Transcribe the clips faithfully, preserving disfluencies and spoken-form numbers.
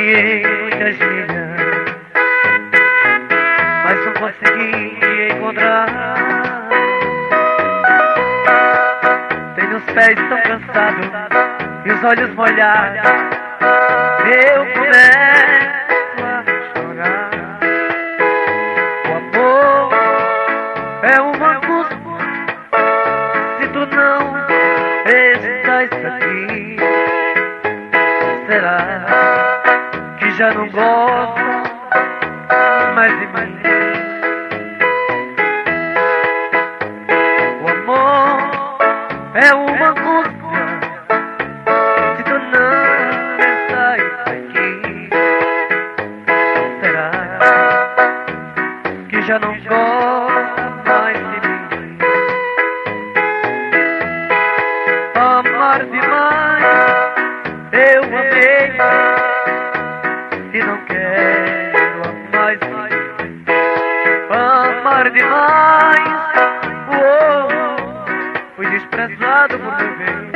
confiei em muitas milhas, mas não consegui te encontrar. Tenho os pés tão cansados e os olhos molhados, eu começo a chorar. O amor é uma angústia se tu não estás aqui. Será que já não gosta mais de mim? O amor é uma angústia se tu não estás aqui. Será que já não gosta mais de mim? Amar demais eu amei e não quero mais. Amar demais, oh, fui desprezado por meu bem.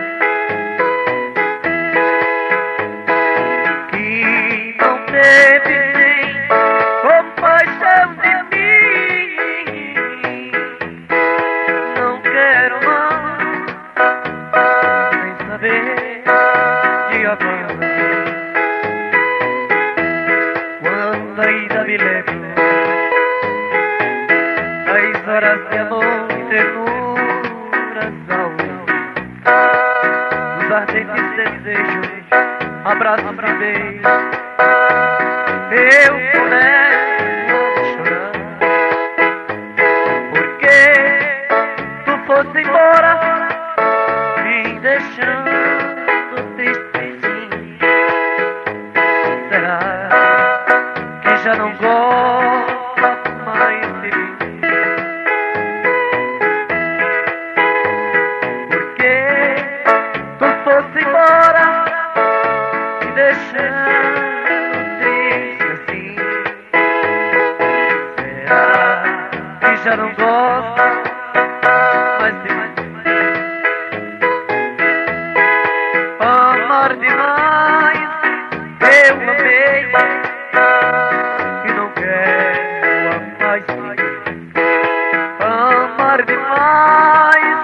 Que não teve nem compaixão de mim. Não quero mais nem saber de amar. Quando ainda me lembro das horas de amor e ternuras ao lado, os ardentes desejos, abraços e beijos, eu começo a chorar. Porque tu foste embora, me deixando triste. Será que já não gosta mais de mim? Porque tu foste embora, me deixando triste assim. Será que já não gosta mais de mim? Amar demais eu amei e não quero mais. Amar demais,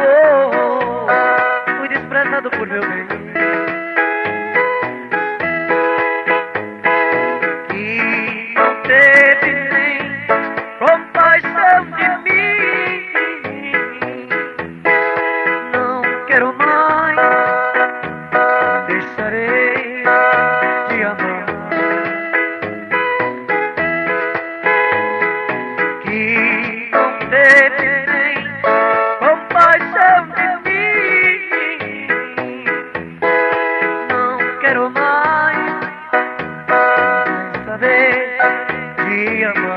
oh, fui desprezado por meu bem. Que não teve nem compaixão de mim. Não quero mais, deixarei de amar. Que não teve nem compaixão de mim. Não quero mais saber de amor.